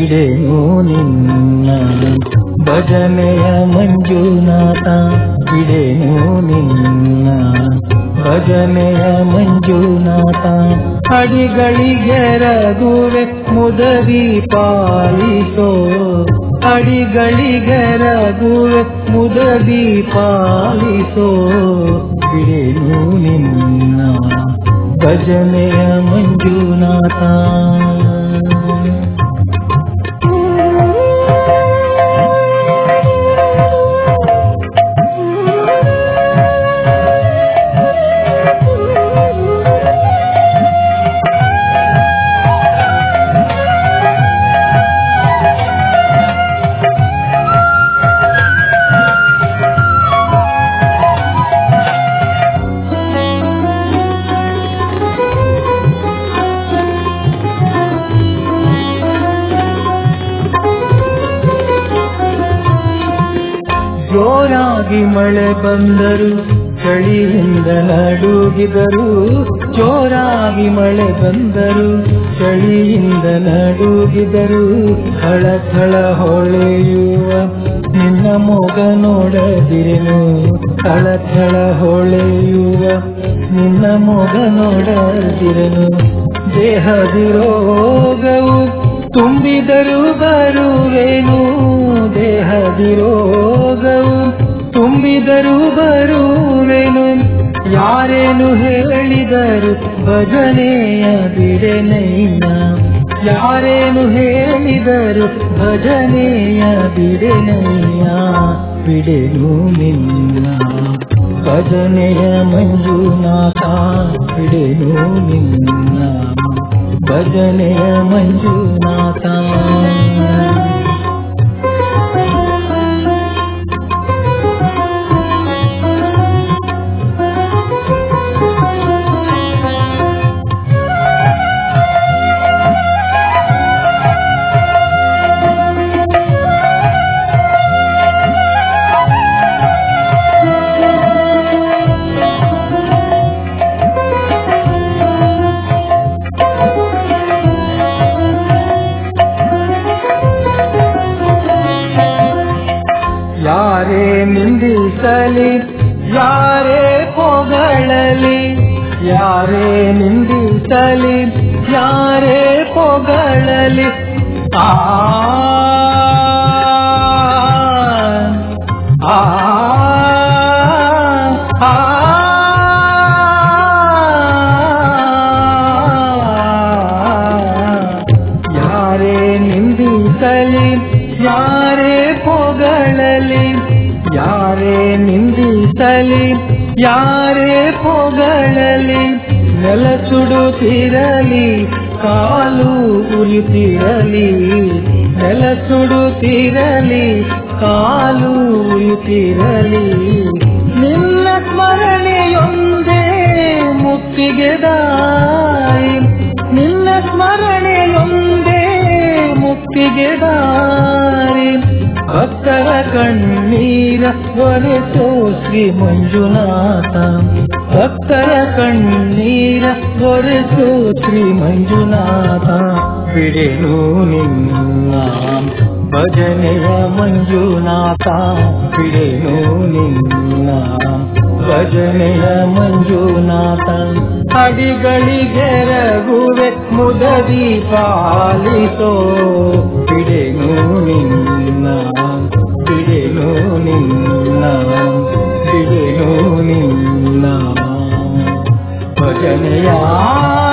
ಬಿಡೆನು ನಿನ್ನ ಭಜನೆಯ ಮಂಜುನಾಥ ಬಿಡೆನು ನಿನ್ನ ಭಜನೆಯ ಮಂಜುನಾಥ ಅಡಿಗಳಿಗೆ ರಘುವೆ ಮುದದಿ ಪಾಲಿಸೋ ಅಡಿಗಳಿಗೆ ರಘುವೆ ಮುದದಿ ಪಾಲಿಸೋ ಬಿಡೆನು ನಿನ್ನ ಭಜನೆಯ ಮಂಜುನಾಥ ಜೋರಾಗಿ ಮಳೆ ಬಂದರು ಚಳಿಯಿಂದ ನಡುಗಿದರು ಜೋರಾಗಿ ಮಳೆ ಬಂದರು ಚಳಿಯಿಂದ ನಡುಗಿದರು ಥಳಥಳ ಹೊಳೆಯುವ ನಿನ್ನ ಮೊಗ ನೋಡದಿರೆನು ಥಳಥಳ ಹೊಳೆಯುವ ನಿನ್ನ ಮೊಗ ನೋಡದಿರೆನು ದೇಹದಿ ರೋಗವು ತುಂಬಿದರು ಬರುವೆನು ದೇಹದಿ ರೋಗವು ತುಂಬಿದರು ಬರುವೆನು ಯಾರೇನು ಹೇಳಿದರು ಭಜನೆಯ ಬಿಡೆನಯ್ಯ ಯಾರೇನು ಹೇಳಿದರು ಭಜನೆಯ ಬಿಡೆನಯ್ಯ ಬಿಡೆನು ನಿನ್ನ ಭಜನೆಯ ಮಂಜುನಾಥ ಬಿಡೆನು ನಿನ್ನ ಭಜನೆಯ ಮಂಜುನಾಥ ಯಾರೇ ನಿಂದಿಸಲಿ ಯಾರೇ ಪೊಗಳಲಿ ಯಾರೇ ನಿಂದಿಸಲಿ ಯಾರೇ ಪೊಗಳಲಿ ಆ ಆ ಯಾರೇ ನಿಂದಿಸಲಿ ಯಾರೇ ಪೊಗಳಲಿ ಯಾರೇ ನಿಂದಿಸಲಿ ಯಾರೇ ಪೊಗಳಲಿ ನೆಲ ಸುಡುತ್ತಿರಲಿ ಕಾಲು ಉರಿತಿರಲಿ ನೆಲ ಸುಡುತ್ತಿರಲಿ ಕಾಲು ಉರಿತಿರಲಿ ನಿನ್ನ ಸ್ಮರಣೆಯೊಂದೇ ಮುಕ್ತಿಗೆ ದಾರಿ ನಿನ್ನ ಸ್ಮರಣೆಯೊಂದೇ ಮುಕ್ತಿಗೆ ದಾರಿ ಭಕ್ತರ ಕಣ್ಣೀರ ಒರೆಸೋ ಶ್ರೀ ಮಂಜುನಾಥ ಭಕ್ತರ ಕಣ್ಣೀರ ಒರೆಸೋ ಶ್ರೀ ಮಂಜುನಾಥ ಬಿಡೆನು ನಿನ್ನ ಭಜನೆಯ ಮಂಜುನಾಥ ಬಿಡೆನು ನಿನ್ನ ಭಜನೆಯ ಮಂಜುನಾಥ ಅಡಿಗಳಿಗೆ ರಘುವೆ ಮುದದಿ ಪಾಲಿಸೋ ಬಿಡೆನು ನಿನ್ನ ಬಿಡೆನು ನಿನ್ನ ಬಿಡೆನು ನಿನ್ನ ಭಜನೆಯ